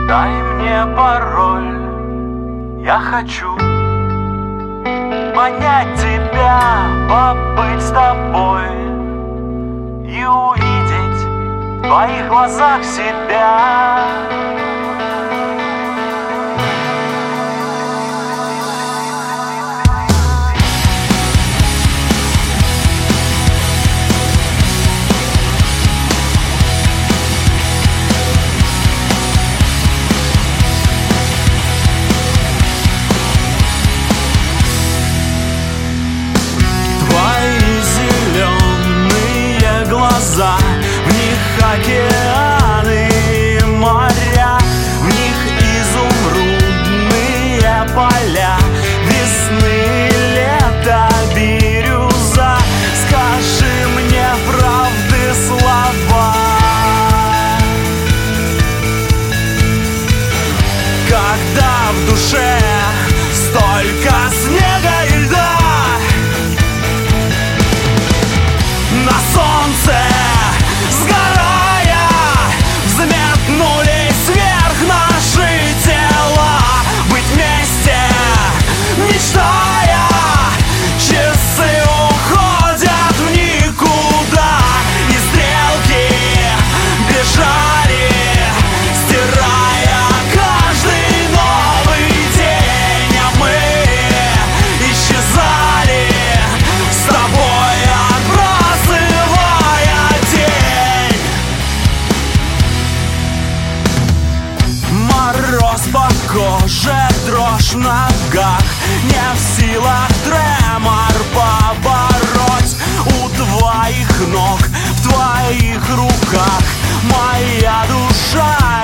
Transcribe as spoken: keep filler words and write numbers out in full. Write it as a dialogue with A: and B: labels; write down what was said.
A: Дай мне пароль, я хочу понять тебя, побыть с тобой и увидеть в твоих глазах себя.
B: В них океаны и моря, в них изумрудные поля, весны, лето, бирюза. Скажи мне правды слова, когда в душе столько снега и льда, на солнце по коже, дрожь в ногах, не в силах тремор побороть. У твоих ног, в твоих руках моя душа.